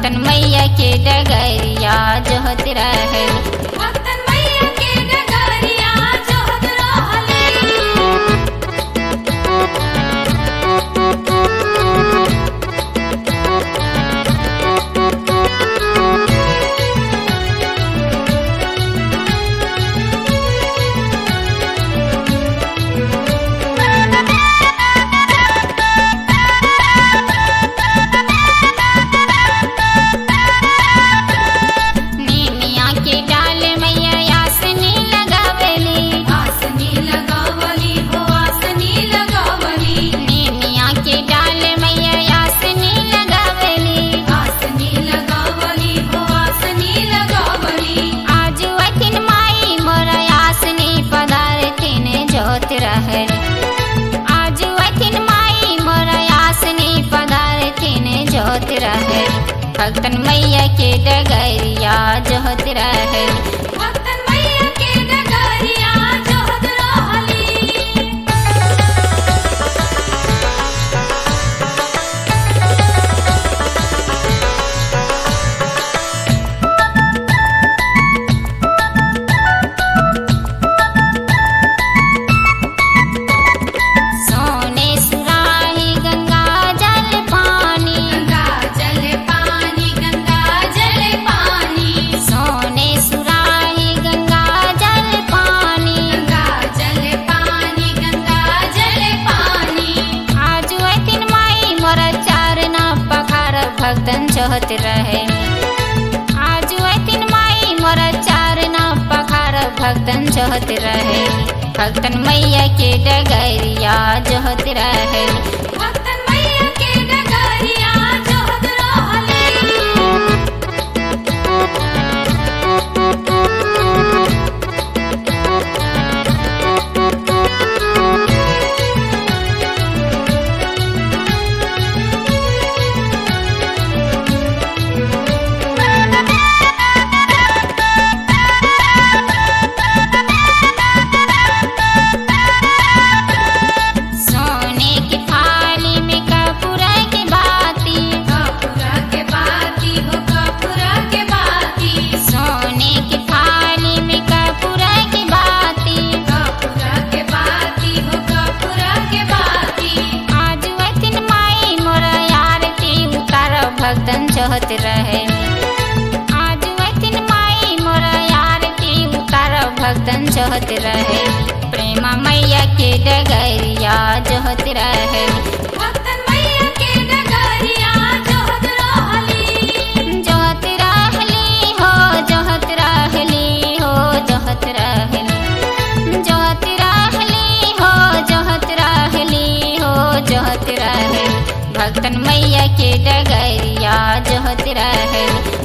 भक्तन मैया के डगरिया जोहत रहली। भक्तन मैया के डगरिया जोहत रहली। नीनिया के डाल मैया आसनी लगावेली। आसनी लगावली हो आसनी लगावली। नीनिया के डाल मैया आसनी लगावेली। आसनी लगावली हो आसनी लगावली। आज वतिन माई मोर आसनी पदारथिन जोत रहली। आज वतिन माई मोर आसनी पदारथिन जोत रहली। भक्तन मैया के डगरिया जोहत रहली। भक्तन मैया के डगरिया जोहत रहली। सोने सुराही गंगा जल पानी। गंगा जल पानी गंगा जल पानी। सोने सुराही गंगा जल पानी। गंगा जल पानी गंगा जल पानी। आज वतिन माई मोर चारना पखार भक्तन जोहत रहली। आज वतिन माई मोर चारना पखार भक्तन जोहत रहली। भक्तन मैया के डगरिया जोहत रहली। भक्तन मैया के डगरिया जोहत रहली। सोने की थाली में कपूरा की बाती। कपूरा के बाती हो कपूरा के बाती। सोने की थाली में कपूरा की बाती। कपूरा के बाती हो कपूरा के बाती। आज वतिन माई मोर आरती उतार भक्तन जोहत रहली। आज वतिन माई मोर आरती उतार भक्तन जोहत रहली। प्रेमा मैया के डगरिया जोहत रहली। भक्तन मैया के डगरिया जोहत रहली। जोहत रहली हो जोहत रहली हो जोहत रहली। जोहत रहली हो जोहत रहली हो जोहत रहली। भक्तन मैया के डगरिया जोहत रहली।